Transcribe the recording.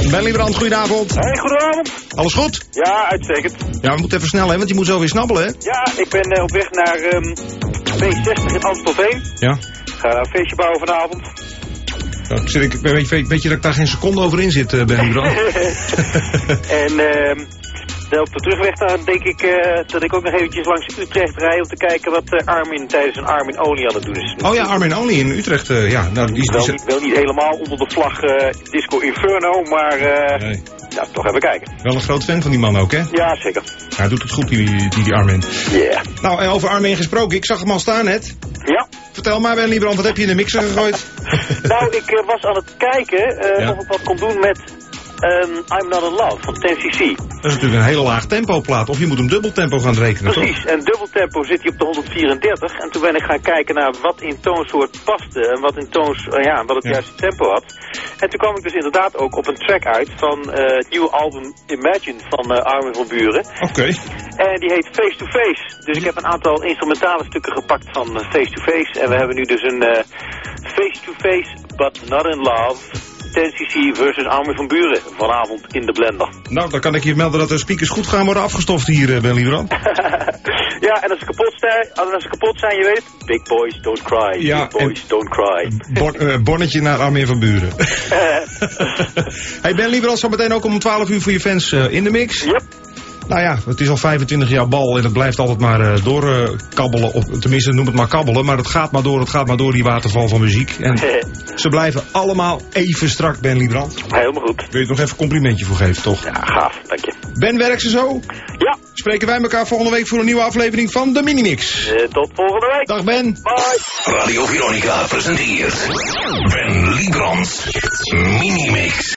Ben Liebrand, goedenavond. Hey, goedenavond. Alles goed? Ja, uitstekend. Ja, we moeten even snel, hè, want je moet zo weer snabbelen, hè? Ja, ik ben op weg naar B60 in Amstelveen. Ja. Ga een feestje bouwen vanavond. Weet je dat ik daar geen seconde over in zit, Ben Liebrand? En op de terugweg dan denk ik dat ik ook nog eventjes langs Utrecht rijd om te kijken wat Armin tijdens een Armin Only aan het doen is. Oh ja, Armin Only in Utrecht, ja. Nou, Wel niet helemaal onder de vlag Disco Inferno, maar nee. Ja, toch even kijken. Wel een groot fan van die man ook, hè? Ja, zeker. Hij doet het goed, die Armin. Ja. Yeah. Nou, over Armin gesproken, ik zag hem al staan net. Ja. Vertel maar, Ben Liebrand, wat heb je in de mixer gegooid? Nou, ik was aan het kijken of ik wat kon doen met I'm Not In Love van 10cc. Dat is natuurlijk een hele laag tempo plaat. Of je moet hem dubbeltempo gaan rekenen, precies, toch? En dubbeltempo zit hij op de 134. En toen ben ik gaan kijken naar wat in toonsoort paste. En wat in wat het juiste tempo had. En toen kwam ik dus inderdaad ook op een track uit van het nieuwe album Imagine van Armin van Buuren. Oké. En die heet Face to Face. Dus ik heb een aantal instrumentale stukken gepakt van Face to Face. En we hebben nu dus een Face to Face but Not In Love 10cc versus Armin van Buuren vanavond in de blender. Nou, dan kan ik je melden dat de speakers goed gaan worden afgestoft hier, Ben Liebrand. Ja, en als ze kapot zijn, je weet, big boys don't cry, ja, big boys don't cry. Bonnetje naar Armin van Buuren. Hey, Ben Liebrand, zo meteen ook om 12 uur voor je fans in de mix. Yep. Nou ja, het is al 25 jaar bal en het blijft altijd maar doorkabbelen. Of tenminste, noem het maar kabbelen. Maar het gaat maar door, die waterval van muziek. En ze blijven allemaal even strak, Ben Liebrand. Helemaal goed. Wil je er nog even een complimentje voor geven, toch? Ja, gaaf, dank je. Ben, werkt ze zo? Ja. Spreken wij elkaar volgende week voor een nieuwe aflevering van de Minimix. Tot volgende week. Dag, Ben. Bye. Radio Veronica presenteert Ben Liebrand Mini